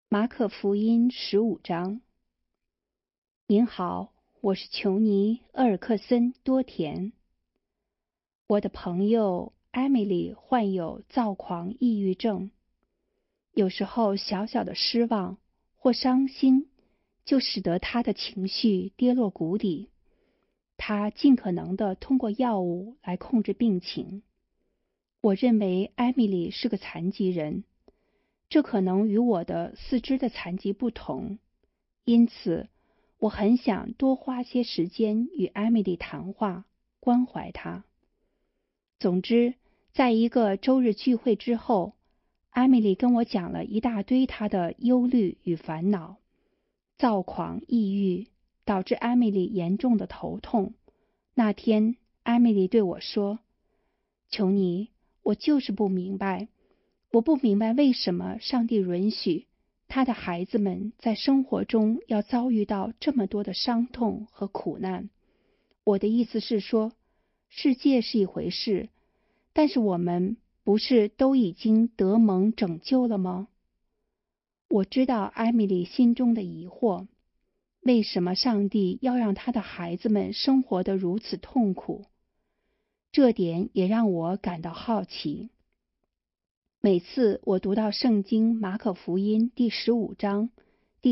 马可福音15章。您好，我是琼尼·厄尔克森多田。我的朋友艾米丽患有躁狂抑郁症，有时候小小的失望或伤心就使得她的情绪跌落谷底。她尽可能地通过药物来控制病情。我认为艾米丽是个残疾人，这可能与我的四肢的残疾不同，因此我很想多花些时间与艾米丽谈话，关怀她。总之，在一个周日聚会之后，艾米丽跟我讲了一大堆她的忧虑与烦恼。躁狂抑郁导致艾米丽严重的头痛。那天，艾米丽对我说：“琼尼，我就是不明白，我不明白为什么上帝允许他的孩子们在生活中要遭遇到这么多的伤痛和苦难。我的意思是说，世界是一回事，但是我们不是都已经得蒙拯救了吗？”我知道艾米丽心中的疑惑，为什么上帝要让他的孩子们生活得如此痛苦？这点也让我感到好奇。每次我读到圣经马可福音第15章第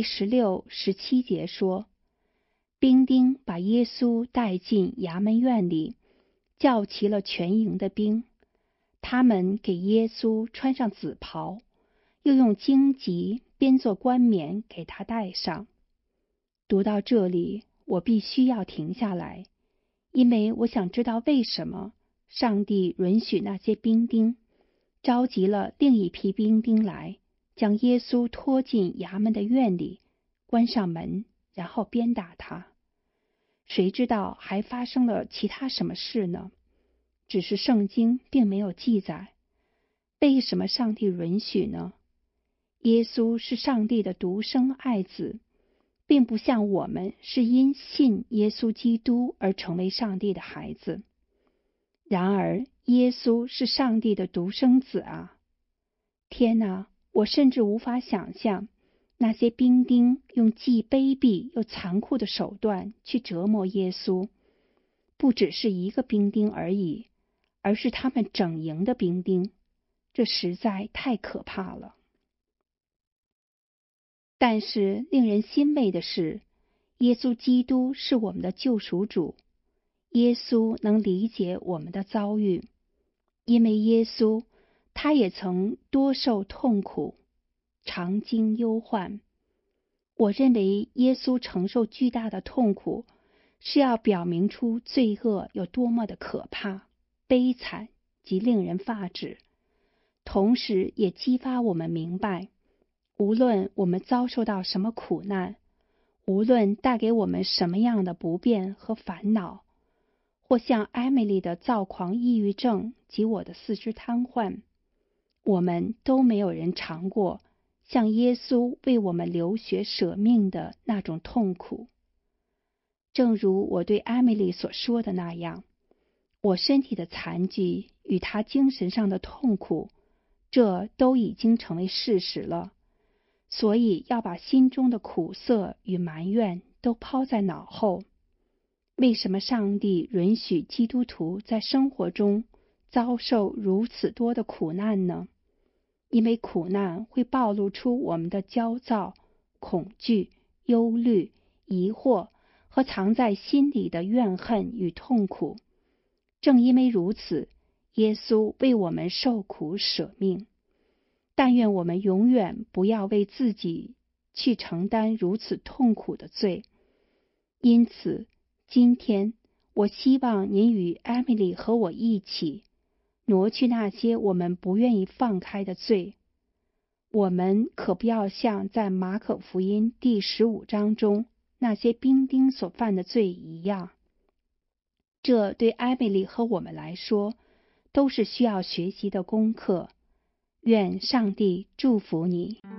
16、17节说，兵丁把耶稣带进衙门院里，叫齐了全营的兵，他们给耶稣穿上紫袍，又用荆棘编作冠冕给他戴上。读到这里，我必须要停下来，因为我想知道为什么上帝允许那些兵丁召集了另一批兵丁来，将耶稣拖进衙门的院里，关上门，然后鞭打他。谁知道还发生了其他什么事呢？只是圣经并没有记载。为什么上帝允许呢？耶稣是上帝的独生爱子，并不像我们是因信耶稣基督而成为上帝的孩子。然而，耶稣是上帝的独生子啊！天哪，我甚至无法想象那些兵丁用既卑鄙又残酷的手段去折磨耶稣，不只是一个兵丁而已，而是他们整营的兵丁。这实在太可怕了。但是令人欣慰的是，耶稣基督是我们的救赎主，耶稣能理解我们的遭遇，因为耶稣他也曾多受痛苦，常经忧患。我认为耶稣承受巨大的痛苦，是要表明出罪恶有多么的可怕、悲惨及令人发指，同时也激发我们明白，无论我们遭受到什么苦难，无论带给我们什么样的不便和烦恼，或像艾米丽的躁狂抑郁症及我的四肢瘫痪，我们都没有人尝过像耶稣为我们流血舍命的那种痛苦。正如我对艾米丽所说的那样，我身体的残疾与她精神上的痛苦，这都已经成为事实了，所以要把心中的苦涩与埋怨都抛在脑后。为什么上帝允许基督徒在生活中遭受如此多的苦难呢？因为苦难会暴露出我们的焦躁、恐惧、忧虑、疑惑和藏在心里的怨恨与痛苦。正因为如此，耶稣为我们受苦舍命。但愿我们永远不要为自己去承担如此痛苦的罪。因此，今天我希望您与艾米丽和我一起挪去那些我们不愿意放开的罪。我们可不要像在马可福音第15章中那些兵丁所犯的罪一样。这对艾米丽和我们来说都是需要学习的功课。愿上帝祝福你。